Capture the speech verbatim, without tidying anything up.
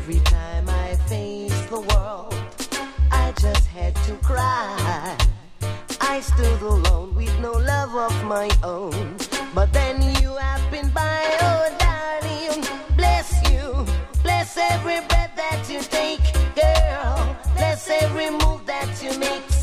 Every time I face the world, I just had to cry. I stood alone with no love of my own. But then you happened by, oh darling. Bless you, bless every breath that you take, girl. Bless every move that you make.